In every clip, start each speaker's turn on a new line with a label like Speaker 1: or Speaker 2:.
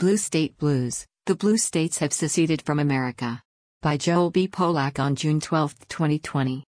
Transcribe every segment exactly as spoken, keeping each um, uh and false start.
Speaker 1: Blue State Blues, The Blue States Have Seceded from America. By Joel B. Polak on June twelfth, twenty twenty.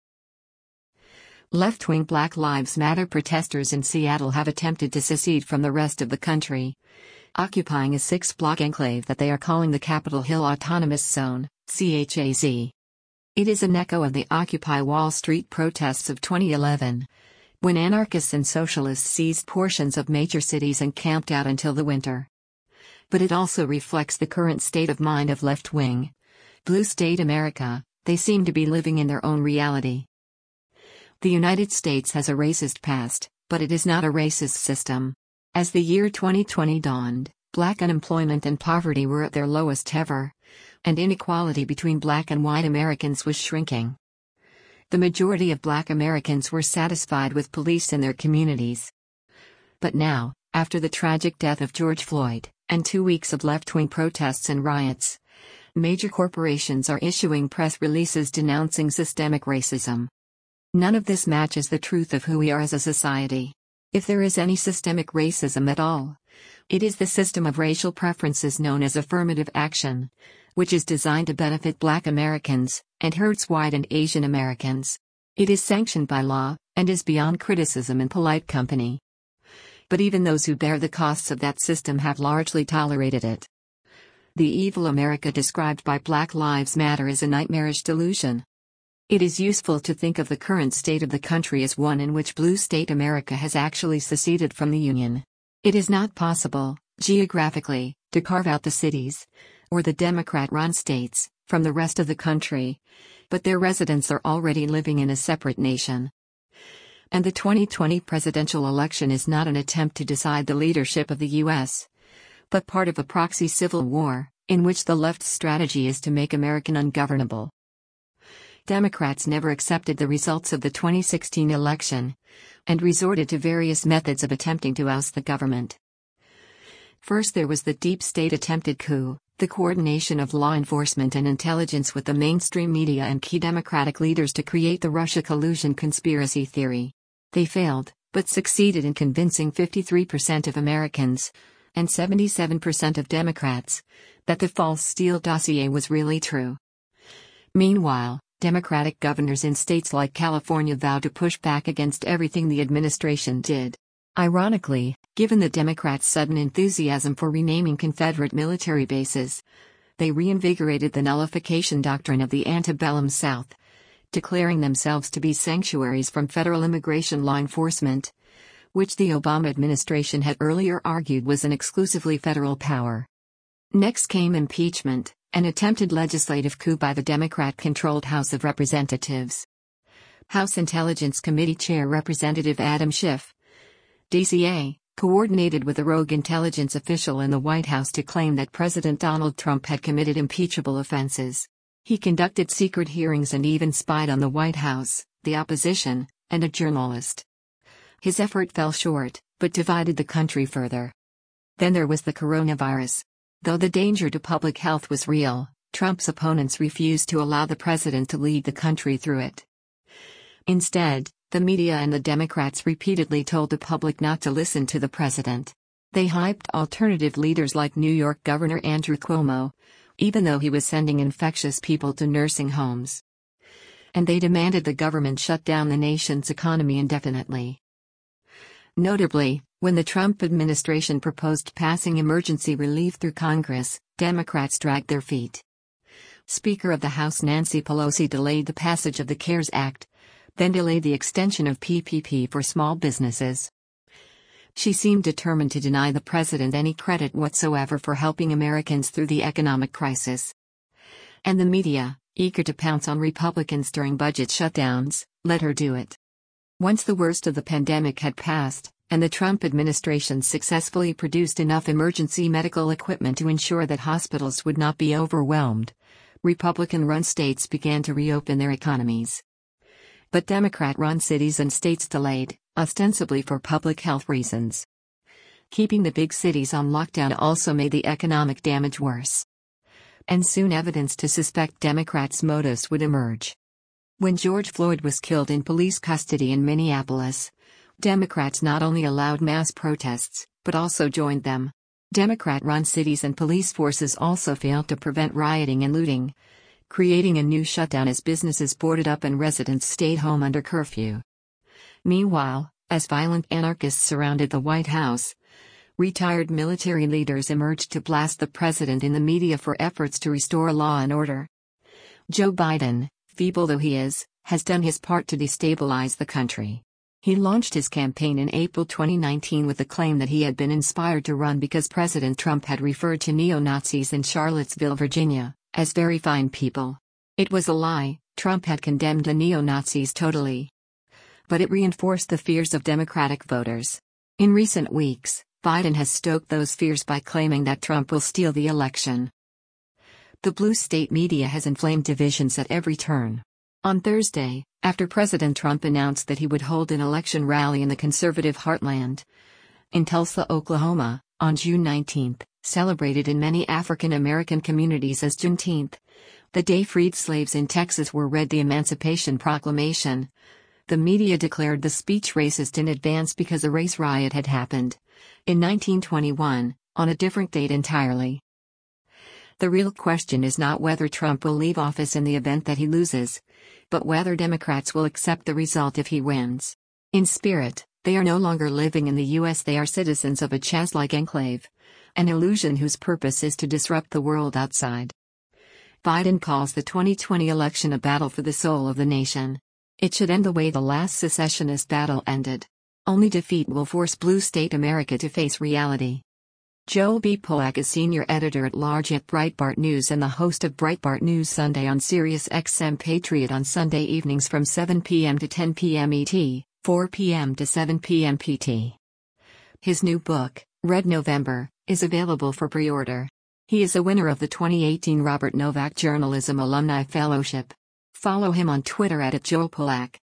Speaker 1: Left-wing Black Lives Matter protesters in Seattle have attempted to secede from the rest of the country, occupying a six-block enclave that they are calling the Capitol Hill Autonomous Zone, C H A Z. It is an echo of the Occupy Wall Street protests of twenty eleven, when anarchists and socialists seized portions of major cities and camped out until the winter. But it also reflects the current state of mind of left-wing, blue state America. They seem to be living in their own reality. The United States has a racist past, but it is not a racist system. As the year twenty twenty dawned, black unemployment and poverty were at their lowest ever, and inequality between black and white Americans was shrinking. The majority of black Americans were satisfied with police in their communities. But now, after the tragic death of George Floyd, and two weeks of left-wing protests and riots, major corporations are issuing press releases denouncing systemic racism. None of this matches the truth of who we are as a society. If there is any systemic racism at all, it is the system of racial preferences known as affirmative action, which is designed to benefit Black Americans, and hurts white and Asian Americans. It is sanctioned by law, and is beyond criticism in polite company. But even those who bear the costs of that system have largely tolerated it. The evil America described by Black Lives Matter is a nightmarish delusion. It is useful to think of the current state of the country as one in which blue state America has actually seceded from the Union. It is not possible, geographically, to carve out the cities, or the Democrat-run states, from the rest of the country, but their residents are already living in a separate nation. And the twenty twenty presidential election is not an attempt to decide the leadership of the U S, but part of a proxy civil war, in which the left's strategy is to make America ungovernable. Democrats never accepted the results of the twenty sixteen election, and resorted to various methods of attempting to oust the government. First, there was the deep state attempted coup, the coordination of law enforcement and intelligence with the mainstream media and key Democratic leaders to create the Russia collusion conspiracy theory. They failed, but succeeded in convincing fifty-three percent of Americans, and seventy-seven percent of Democrats, that the false Steele dossier was really true. Meanwhile, Democratic governors in states like California vowed to push back against everything the administration did. Ironically, given the Democrats' sudden enthusiasm for renaming Confederate military bases, they reinvigorated the nullification doctrine of the antebellum South, declaring themselves to be sanctuaries from federal immigration law enforcement, which the Obama administration had earlier argued was an exclusively federal power. Next came impeachment, an attempted legislative coup by the Democrat-controlled House of Representatives. House Intelligence Committee Chair Representative Adam Schiff, D C A, coordinated with a rogue intelligence official in the White House to claim that President Donald Trump had committed impeachable offenses. He conducted secret hearings and even spied on the White House, the opposition, and a journalist. His effort fell short, but divided the country further. Then there was the coronavirus. Though the danger to public health was real, Trump's opponents refused to allow the president to lead the country through it. Instead, the media and the Democrats repeatedly told the public not to listen to the president. They hyped alternative leaders like New York Governor Andrew Cuomo, even though he was sending infectious people to nursing homes. And they demanded the government shut down the nation's economy indefinitely. Notably, when the Trump administration proposed passing emergency relief through Congress, Democrats dragged their feet. Speaker of the House Nancy Pelosi delayed the passage of the CARES Act, then delayed the extension of P P P for small businesses. She seemed determined to deny the president any credit whatsoever for helping Americans through the economic crisis. And the media, eager to pounce on Republicans during budget shutdowns, let her do it. Once the worst of the pandemic had passed, and the Trump administration successfully produced enough emergency medical equipment to ensure that hospitals would not be overwhelmed, Republican-run states began to reopen their economies. But Democrat-run cities and states delayed, ostensibly for public health reasons. Keeping the big cities on lockdown also made the economic damage worse. And soon evidence to suspect Democrats' motives would emerge. When George Floyd was killed in police custody in Minneapolis, Democrats not only allowed mass protests, but also joined them. Democrat-run cities and police forces also failed to prevent rioting and looting, creating a new shutdown as businesses boarded up and residents stayed home under curfew. Meanwhile, as violent anarchists surrounded the White House, retired military leaders emerged to blast the president in the media for efforts to restore law and order. Joe Biden, feeble though he is, has done his part to destabilize the country. He launched his campaign in April twenty nineteen with the claim that he had been inspired to run because President Trump had referred to neo-Nazis in Charlottesville, Virginia, as very fine people. It was a lie. Trump had condemned the neo-Nazis totally. But it reinforced the fears of Democratic voters. In recent weeks, Biden has stoked those fears by claiming that Trump will steal the election. The blue state media has inflamed divisions at every turn. On Thursday, after President Trump announced that he would hold an election rally in the conservative heartland in Tulsa, Oklahoma, on June nineteenth, celebrated in many African American communities as Juneteenth, the day freed slaves in Texas were read the Emancipation Proclamation. The media declared the speech racist in advance because a race riot had happened in nineteen twenty-one, on a different date entirely. The real question is not whether Trump will leave office in the event that he loses, but whether Democrats will accept the result if he wins. In spirit, they are no longer living in the U S, they are citizens of a Chaz-like enclave, an illusion whose purpose is to disrupt the world outside. Biden calls the twenty twenty election a battle for the soul of the nation. It should end the way the last secessionist battle ended. Only defeat will force blue state America to face reality. Joel B. Pollack is senior editor-at-large at Breitbart News and the host of Breitbart News Sunday on Sirius X M Patriot on Sunday evenings from seven p m to ten p m E T, four p m to seven p m P T. His new book, Red November, is available for pre-order. He is a winner of the twenty eighteen Robert Novak Journalism Alumni Fellowship. Follow him on Twitter at Joel Pollack.